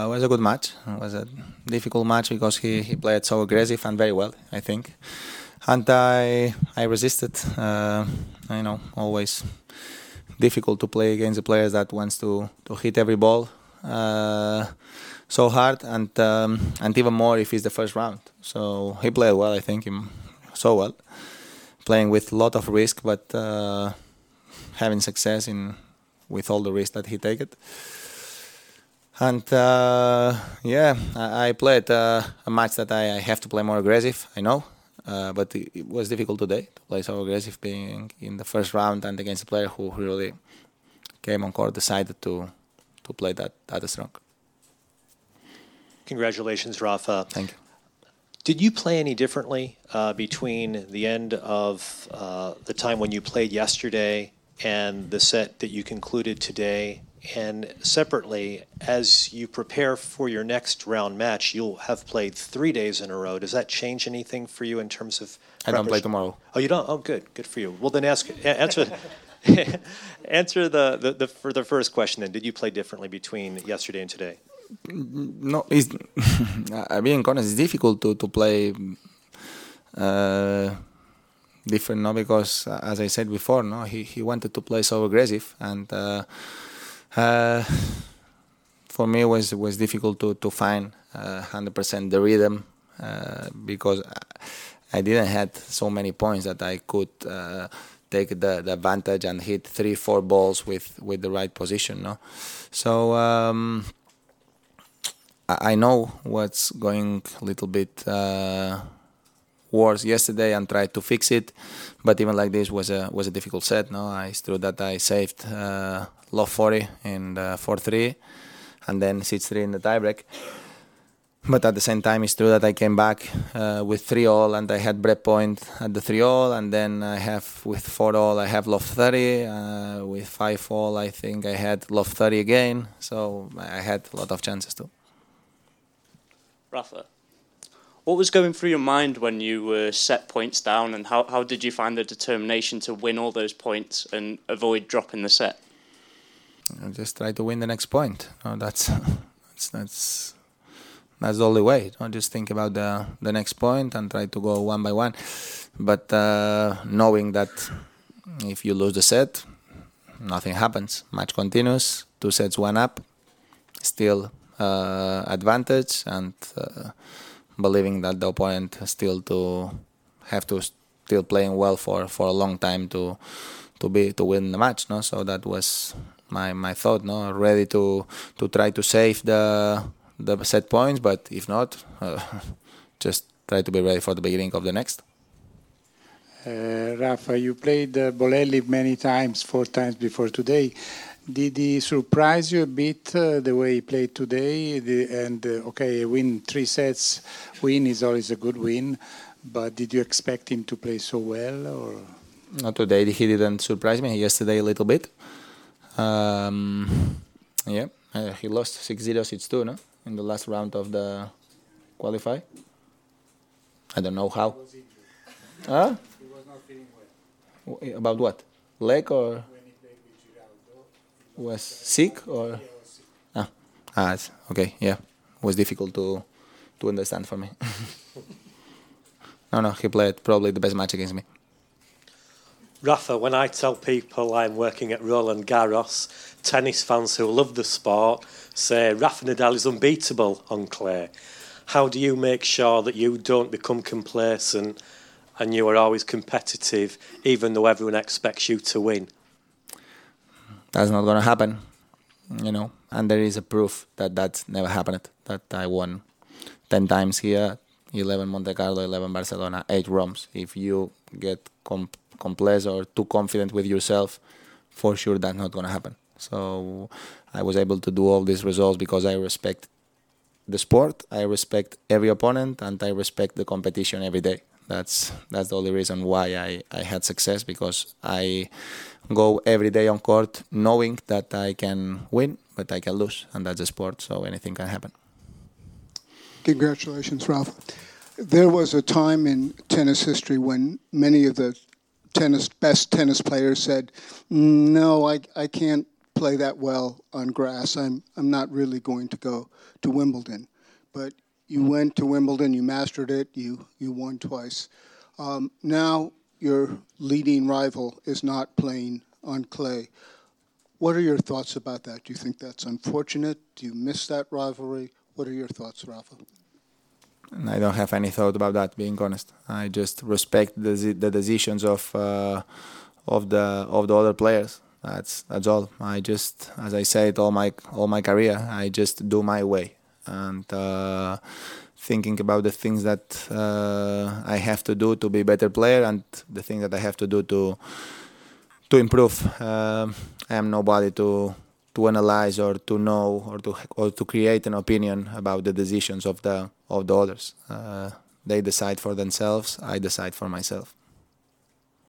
It was a good match. It was a difficult match because he played so aggressive and very well, I think. And I resisted. Always difficult to play against the players that wants to hit every ball so hard, and even more if it's the first round. So he played well, I think, so well, playing with a lot of risk, but having success with all the risk that he take it. And I played a match that I have to play more aggressive, I know, but it was difficult today to play so aggressive, being in the first round and against a player who really came on court, decided to play that strong. Congratulations, Rafa. Thank you. Did you play any differently between the end of the time when you played yesterday and the set that you concluded today? And separately, as you prepare for your next round match, you'll have played 3 days in a row. Does that change anything for you in terms of I don't play tomorrow. Oh, you don't? Oh, good for you. Well, then answer for the first question then. Did you play differently between yesterday and today? No, being honest, it's difficult to play different, no, because as I said before, no, he wanted to play so aggressive, and for me it was difficult to find 100% the rhythm because I didn't had so many points that I could take the advantage and hit 3-4 balls with the right position, no. So I know what's going a little bit worse yesterday and tried to fix it, but even like this was a difficult set. No, it's true that I saved love 40 in the 4-3 and then 6-3 in the tiebreak. But at the same time, it's true that I came back with 3-all and I had break point at the 3-all, and then I have with 4-all I have love 30. With 5-all I think I had love 30 again. So I had a lot of chances too. Rafa, what was going through your mind when you were set points down, and how did you find the determination to win all those points and avoid dropping the set? I just try to win the next point. No, that's the only way. Don't just think about the next point and try to go one by one. But knowing that if you lose the set, nothing happens. Match continues, 2 sets, 1 up, still advantage, and believing that the opponent still playing well for a long time to win the match. No, so that was my thought. No, ready to try to save the set points, but if not, just try to be ready for the beginning of the next. Rafa, you played Bolelli many times, 4 times before today. Did he surprise you a bit the way he played today? Okay, win 3 sets, win is always a good win, but did you expect him to play so well? Or? Not today, he didn't surprise me. Yesterday a little bit. He lost 6-0, 6-2, no? In the last round of the qualify. I don't know how. Huh? He was not feeling well. About what? Leg or? When he played with Giraldo. Was sick or? Yeah, was sick. Okay, yeah. It was difficult to understand for me. No, he played probably the best match against me. Rafa, when I tell people I'm working at Roland Garros, tennis fans who love the sport say Rafa Nadal is unbeatable on clay. How do you make sure that you don't become complacent and you are always competitive, even though everyone expects you to win? That's not going to happen, and there is a proof that that's never happened, that I won 10 times here, 11 Monte Carlo, 11 Barcelona, 8 Roms. If you get complacent or too confident with yourself, for sure that's not going to happen. So I was able to do all these results because I respect the sport, I respect every opponent, and I respect the competition every day. That's the only reason why I had success, because I go every day on court knowing that I can win, but I can lose, and that's a sport, so anything can happen. Congratulations, Rafa. There was a time in tennis history when many of the best tennis players said, no, I can't play that well on grass. I'm not really going to go to Wimbledon, but you went to Wimbledon, you mastered it, you won twice. Now your leading rival is not playing on clay. What are your thoughts about that? Do you think that's unfortunate? Do you miss that rivalry? What are your thoughts, Rafa? I don't have any thought about that, being honest. I just respect the decisions of the other players. That's all. I just, as I said, all my career, I just do my way, and thinking about the things that I have to do to be a better player and the things that I have to do to improve. I am nobody to analyze or to know or to create an opinion about the decisions of the others. They decide for themselves. I decide for myself.